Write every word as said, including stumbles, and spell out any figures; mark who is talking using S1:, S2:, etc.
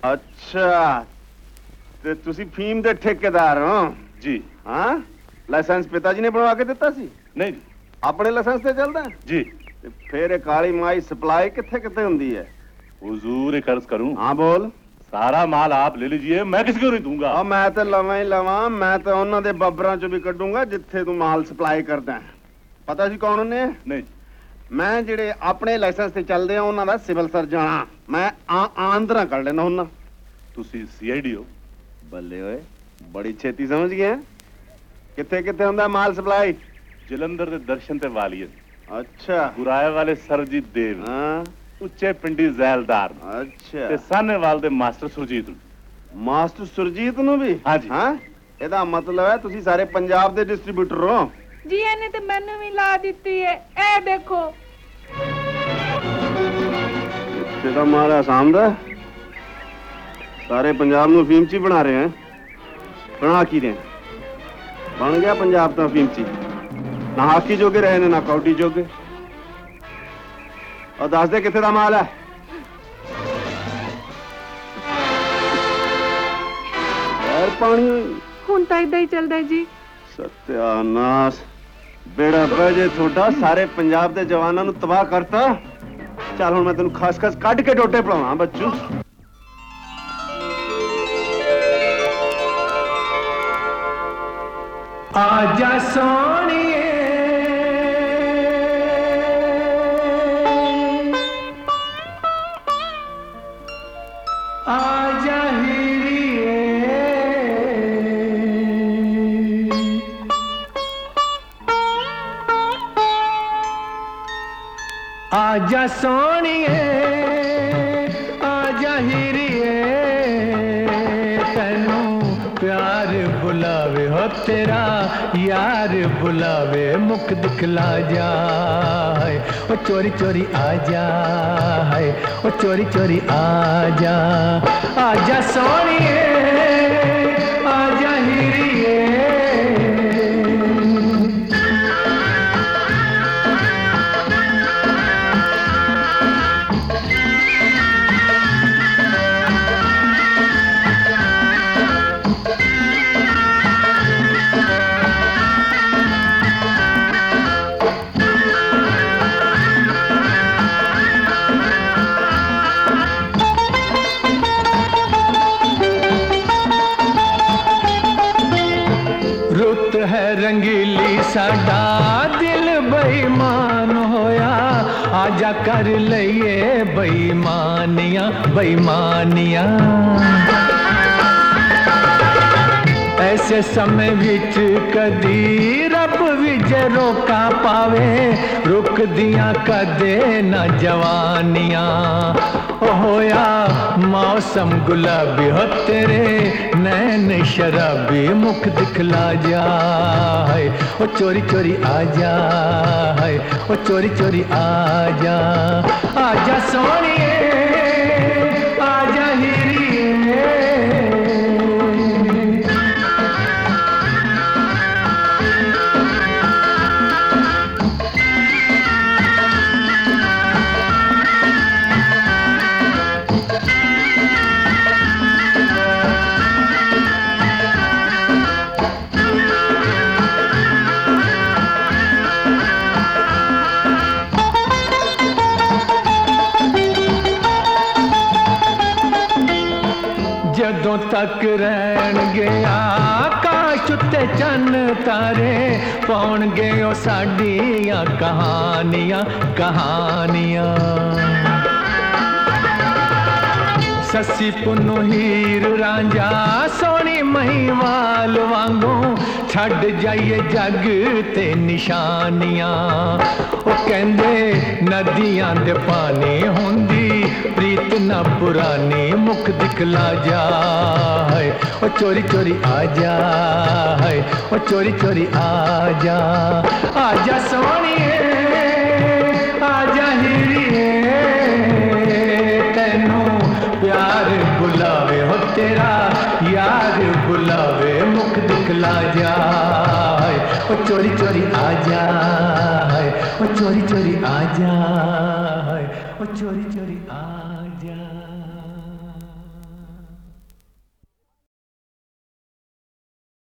S1: ਅੱਛਾ, ਤੇ ਤੁਸੀਂ ਫੀਮ ਦੇ ਠੇਕੇਦਾਰ ਹੋ
S2: ਜੀ?
S1: ਹਾਂ, ਲਾਇਸੈਂਸ ਪਿਤਾ ਜੀ ਨੇ ਬਣਵਾ ਕੇ ਦਿੱਤਾ ਸੀ?
S2: ਨਹੀਂ ਜੀ।
S1: ਆਪਣੇ ਲਾਇਸੈਂਸ ਤੇ ਚੱਲਦਾ
S2: ਜੀ।
S1: ਤੇ ਫਿਰ ਇਹ ਕਾਲੀ ਮਾਈ ਸਪਲਾਈ ਕਿੱਥੇ ਕਿੱਥੇ ਹੁੰਦੀ ਹੈ?
S2: हुजूर एक अर्ज करूं?
S1: हाँ बोल।
S2: सारा माल आप ले लीजिए, मैं किसी को नहीं दूंगा।
S1: आ, मैं तो लवा ही लवा, मैं तो उन्होंने बब्बरां चो भी कड्डूंगा जिथे तू माल सप्लाई करदा है। पता जी कौन ने?
S2: नहीं।
S1: मैं जेड़े अपने लाइसेंस ते चलदे आ उन्हां दा सिविल सर्जन हां, मैं आंदरा कर लेना हुन्ना।
S2: तुसी सीआईडी हो?
S1: बल्ले ओए, बड़ी छेती समझ गए। किथे किथे हुंदा माल सप्लाई?
S2: जलंधर दे दर्शन ते वालियत।
S1: अच्छा।
S2: गुराए वाले सरजीत देव।
S1: हां। ਉੱਚੇ
S2: ਪਿੰਡੀ ਜ਼ੈਲਦਾਰ।
S1: ਅੱਛਾ।
S2: ਤੇ ਸਾਨੇਵਾਲ ਦੇ ਮਾਸਟਰ ਸੁਰਜੀਤ ਨੂੰ।
S1: ਮਾਸਟਰ ਸੁਰਜੀਤ ਨੂੰ ਵੀ?
S2: ਹਾਂਜੀ।
S1: ਹਾਂ, ਇਹਦਾ ਮਤਲਬ ਹੈ ਤੁਸੀਂ ਸਾਰੇ ਪੰਜਾਬ ਦੇ ਡਿਸਟ੍ਰੀਬਿਊਟਰ ਹੋ।
S3: ਜੀ ਇਹਨੇ ਤੇ ਮੈਨੂੰ ਵੀ ਲਾ ਦਿੱਤੀ ਹੈ, ਇਹ ਦੇਖੋ।
S1: ਇੱਥੇ ਦਾ ਮਾਲ ਆਸਾਮ ਦਾ ਸਾਰੇ ਪੰਜਾਬ ਨੂੰ ਫੀਮ ਚ ਬਣਾ ਰਹੇ ਹੈ। ਬਣਾ ਕੀ ਰਹੇ ਬਣ ਗਿਆ ਪੰਜਾਬ ਤਾਂ ਫੀਮ ਚ ਨਾ ਹਾਕੀ ਜੋਗੇ ਰਹੇ ਨੇ ਨਾ ਕੌਡੀ ਜੋਗੇ। और दस दे किथे दा माल है? यार पानी
S3: ਹੁਣ ਤਾਂ ਇਦਾਂ ਹੀ ਚੱਲਦਾ ਜੀ।
S1: सत्यानाश, बेड़ा बजे थोड़ा सारे पंजाब दे जवानां नूं तबाह करता। चल हुण मैं तेनू खस खस कढ के डोटे पलावां बच्चू।
S4: आजा सोनिए आजा हीरिए आजा सोनिए आजा हीरिए तैनू प्यार बुलावे हो तेरा यार बुलावे मुख दिखला जाए ओ चोरी चोरी आ जाए ओ चोरी चोरी आ जा आजा सोनिए आजा हीरिए रुत है रंगीली साडा दिल बेईमान होया आजा कर लइए बेईमानियां बेईमानियां ऐसे समय विच कदी रब भी जे रोका पावे रुक दियां कदे न जवानियां होया मौसम गुलाबी हो तेरे नैन शराबी मुख दिखला जाए ओ चोरी चोरी आ जाए ओ चोरी चोरी आ जा आजा सोनिए आजा हीरिए ਜਦੋਂ ਤੱਕ ਰਹਿਣਗੇ ਆਕਾਸ਼ ਉੱਤੇ ਚੰਨ ਤਾਰੇ ਪਾਉਣਗੇ ਉਹ ਸਾਡੀਆਂ ਕਹਾਣੀਆਂ ਕਹਾਣੀਆਂ ਸੱਸੀ ਪੁੰਨੂ ਹੀਰ ਰਾਂਝਾ ਸੋਹਣੀ ਮਹੀਵਾਲ ਵਾਂਗੂ ਛੱਡ ਜਾਈਏ ਜੱਗ ਤੇ ਨਿਸ਼ਾਨੀਆਂ ਉਹ ਕਹਿੰਦੇ ਨਦੀਆਂ ਦੇ ਪਾਣੀ ਹੁੰਦੀ ਪ੍ਰੀਤ ਨਾ ਪੁਰਾਣੀ ਮੁਖ ਦਿਖਲਾ ਜਾਏ ਉਹ ਚੋਰੀ ਚੋਰੀ ਆ ਜਾਏ ਉਹ ਚੋਰੀ ਚੋਰੀ ਆ ਜਾ ਆ ਜਾ ਸੋਹਣੀਏ ਆ ਜਾ ਹੀਰੀਏ ਤੈਨੂੰ प्यार बुलावे हो तेरा यार बुलावे मुख दिखला जाए ओ चोरी चोरी आ जाए ओ चोरी चोरी आ जाए ओ चोरी चोरी आ जाए।